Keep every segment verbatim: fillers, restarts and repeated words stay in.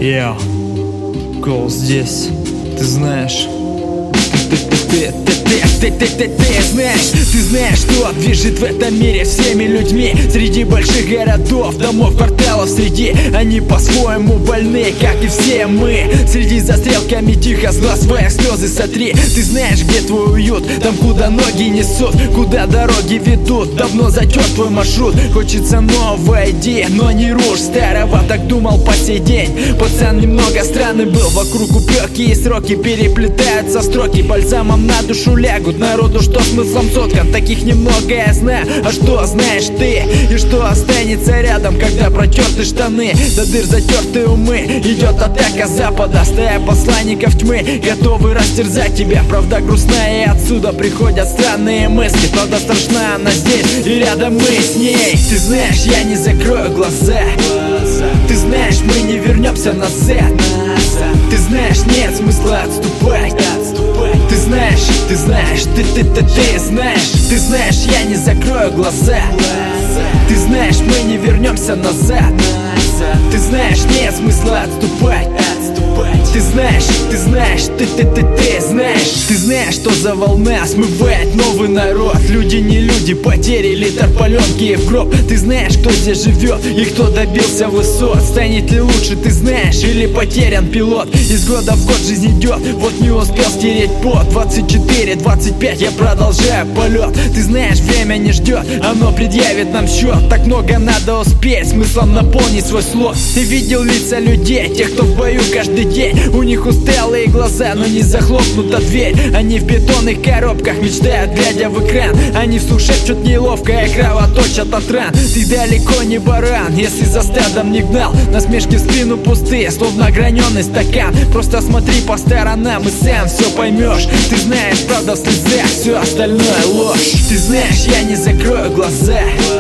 Йо, Кол здесь, ты знаешь. Ты, ты, ты, ты, ты, ты, ты знаешь, ты знаешь, что движет в этом мире всеми людьми. Среди больших городов, домов, кварталов, среди они по-своему больны, как и все мы. Среди застрелками тихо с глаз своих слезы сотри. Ты знаешь, где твой уют, там, куда ноги несут, куда дороги ведут. Давно затер твой маршрут, хочется нового, иди, но не рушь старого. Так думал по сей день, пацан немного странный был. Вокруг упреки и сроки переплетаются строки, бальзамом на душу лягут народу, что смыслом соткан. Таких немного я знаю, а что знаешь ты? И что останется рядом, когда протерты штаны, до дыр затертые умы? Идет атака запада, стая посланников тьмы, готовы растерзать тебя. Правда грустная, и отсюда приходят странные мысли. Правда страшна, она здесь, и рядом мы с ней. Ты знаешь, я не закрою глаза. Ты знаешь, мы не вернемся назад. Ты знаешь, нет смысла отступать. Ты знаешь, ты знаешь, ты, ты, ты, ты знаешь. Ты знаешь, я не закрою глаза. Ты знаешь, мы не вернемся назад. Ты знаешь, нет смысла отступать. Ты знаешь, ты знаешь, ты, ты, ты, ты знаешь. Ты знаешь, что за волна смывает новый народ. Люди не люди, потери, литр паленки в гроб. Ты знаешь, кто здесь живет и кто добился высот. Станет ли лучше, ты знаешь, или потерян пилот? Из года в год жизнь идет, вот не успел стереть пот. Двадцать четыре, двадцать пять, я продолжаю полет. Ты знаешь, время не ждет, оно предъявит нам счет. Так много надо успеть, смыслом наполнить свой слот. Ты видел лица людей, тех, кто в бою каждый день. У них усталые глаза, но не захлопнута дверь. Они в бетонных коробках мечтают, глядя в экран. Они вслух шепчут неловко и кровоточат от ран. Ты далеко не баран, если за стадом не гнал. Насмешки в спину пустые, словно ограненный стакан. Просто смотри по сторонам и сам все поймешь. Ты знаешь, правда в слезах, все остальное ложь. Ты знаешь, я не закрою глаза.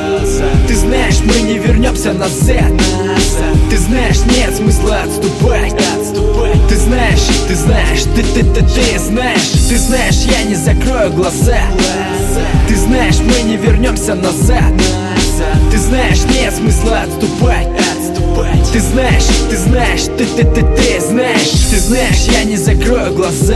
Ты знаешь, мы не вернемся назад. Ты знаешь, нет смысла отступать. Ты знаешь, ты знаешь, ты, ты, ты, ты знаешь. Ты знаешь, я не закрою глаза. Ты знаешь, мы не вернемся назад. Ты знаешь, нет смысла отступать. Ты знаешь, ты знаешь, ты, ты, ты, ты знаешь. Ты знаешь, я не закрою глаза.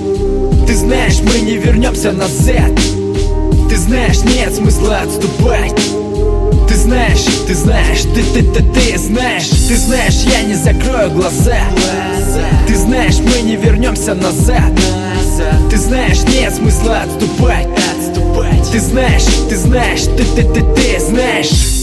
Ты знаешь, мы не вернемся назад. Ты знаешь, нет смысла отступать. Ты знаешь, ты знаешь, ты, ты, ты, ты знаешь. Ты знаешь, я не закрою глаза. Ты знаешь, мы не вернемся назад. Ты знаешь, нет смысла отступать. Ты знаешь, ты знаешь, ты, ты, ты, ты знаешь.